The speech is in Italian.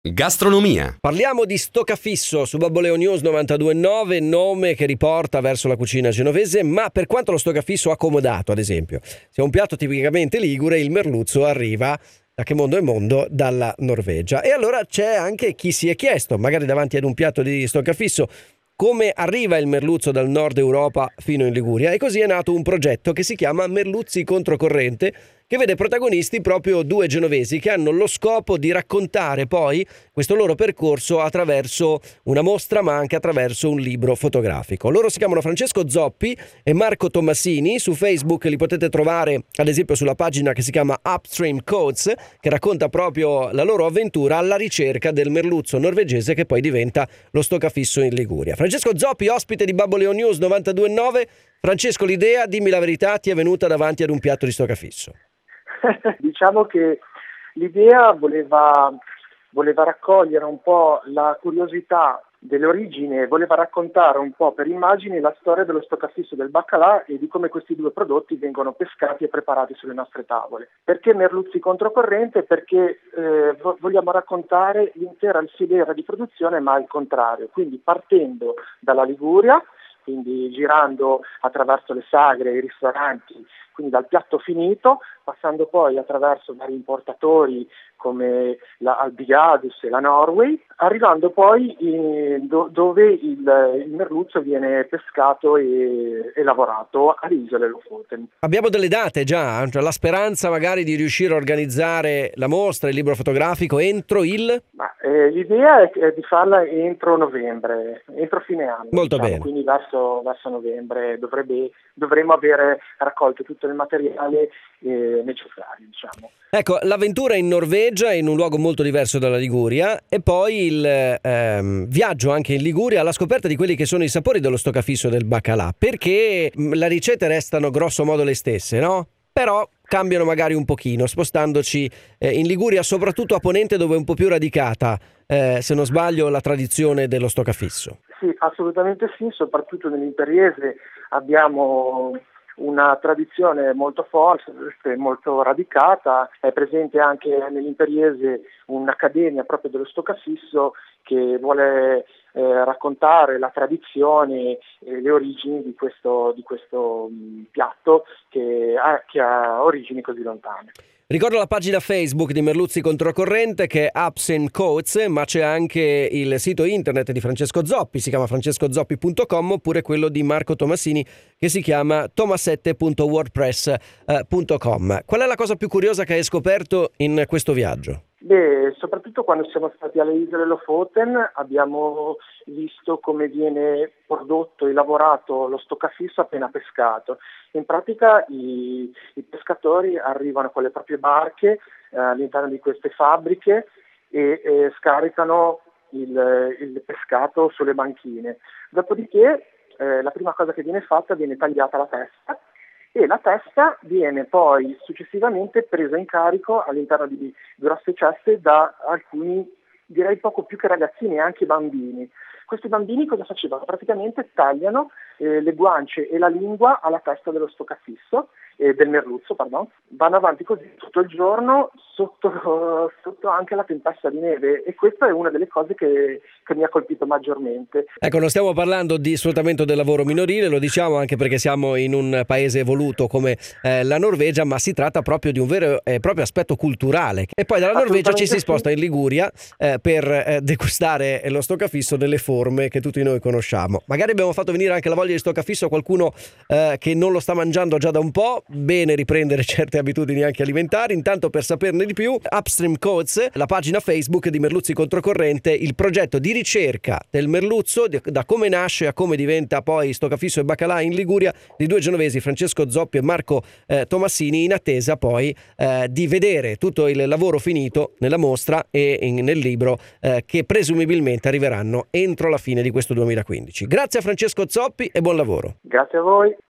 Gastronomia. Parliamo di stoccafisso su Babboleo News 92.9, nome che riporta verso la cucina genovese, ma per quanto lo stoccafisso accomodato, ad esempio, sia un piatto tipicamente ligure, il merluzzo arriva, da che mondo è mondo, dalla Norvegia. E allora c'è anche chi si è chiesto, magari davanti ad un piatto di stoccafisso, come arriva il merluzzo dal nord Europa fino in Liguria, e così è nato un progetto che si chiama Merluzzi Controcorrente, che vede protagonisti proprio due genovesi che hanno lo scopo di raccontare poi questo loro percorso attraverso una mostra, ma anche attraverso un libro fotografico. Loro si chiamano Francesco Zoppi e Marco Tomasini. Su Facebook li potete trovare ad esempio sulla pagina che si chiama Upstream Codes, che racconta proprio la loro avventura alla ricerca del merluzzo norvegese che poi diventa lo stoccafisso in Liguria. Francesco Zoppi, ospite di Babboleo News 92.9. Francesco, l'idea, dimmi la verità, ti è venuta davanti ad un piatto di stoccafisso? Diciamo che l'idea voleva raccogliere un po' la curiosità dell'origine, voleva raccontare un po' per immagini la storia dello stoccafisso del baccalà e di come questi due prodotti vengono pescati e preparati sulle nostre tavole. Perché merluzzi controcorrente? Perché vogliamo raccontare l'intera filiera di produzione, ma al contrario, quindi partendo dalla Liguria, quindi girando attraverso le sagre, i ristoranti, quindi dal piatto finito, passando poi attraverso vari importatori come la Albigadus e la Norway, arrivando poi dove il merluzzo viene pescato e lavorato alle isole Lofoten. Abbiamo delle date già, cioè la speranza magari di riuscire a organizzare la mostra, il libro fotografico entro il... L'idea è di farla entro novembre, entro fine anno. Molto bene. Quindi verso novembre dovremo avere raccolto tutto il materiale necessario, diciamo. Ecco, l'avventura in Norvegia, in un luogo molto diverso dalla Liguria, e poi il viaggio anche in Liguria alla scoperta di quelli che sono i sapori dello stoccafisso e del baccalà, perché le ricette restano grosso modo le stesse, no? Però cambiano magari un pochino, spostandoci in Liguria, soprattutto a Ponente, dove è un po' più radicata, se non sbaglio, la tradizione dello stoccafisso. Sì, assolutamente sì, soprattutto nell'Imperiese abbiamo una tradizione molto forte, molto radicata. È presente anche nell'Imperiese un'accademia proprio dello stoccafisso che vuole raccontare la tradizione e le origini di questo piatto che ha origini così lontane. Ricordo la pagina Facebook di Merluzzi Controcorrente che è Ups & Coats, ma c'è anche il sito internet di Francesco Zoppi, si chiama francescozoppi.com, oppure quello di Marco Tomasini che si chiama tomasette.wordpress.com. Qual è la cosa più curiosa che hai scoperto in questo viaggio? Soprattutto quando siamo stati alle isole Lofoten abbiamo visto come viene prodotto e lavorato lo stoccafisso appena pescato. In pratica i pescatori arrivano con le proprie barche all'interno di queste fabbriche e scaricano il pescato sulle banchine. Dopodiché la prima cosa che viene fatta, viene tagliata la testa, e la testa viene poi successivamente presa in carico all'interno di grosse ceste da alcuni, direi poco più che ragazzini, anche bambini. Questi bambini cosa facevano? Praticamente tagliano le guance e la lingua alla testa dello stoccafisso, del merluzzo, vanno avanti così tutto il giorno sotto anche la tempesta di neve, e questa è una delle cose che mi ha colpito maggiormente. Ecco, non stiamo parlando di sfruttamento del lavoro minorile, lo diciamo anche perché siamo in un paese evoluto come la Norvegia, ma si tratta proprio di un vero e proprio aspetto culturale. E poi dalla Norvegia ci si sposta in Liguria per degustare lo stoccafisso nelle forme che tutti noi conosciamo. Magari abbiamo fatto venire anche la voglia di stoccafisso a qualcuno che non lo sta mangiando già da un po'. Bene riprendere certe abitudini anche alimentari. Intanto, per saperne di più, Upstream Codes, la pagina Facebook di Merluzzi Controcorrente, il progetto di ricerca del merluzzo, da come nasce a come diventa poi stoccafisso e baccalà in Liguria, di due genovesi, Francesco Zoppi e Marco Tomassini, in attesa poi di vedere tutto il lavoro finito nella mostra e nel libro che presumibilmente arriveranno entro la fine di questo 2015. Grazie a Francesco Zoppi e buon lavoro. Grazie a voi.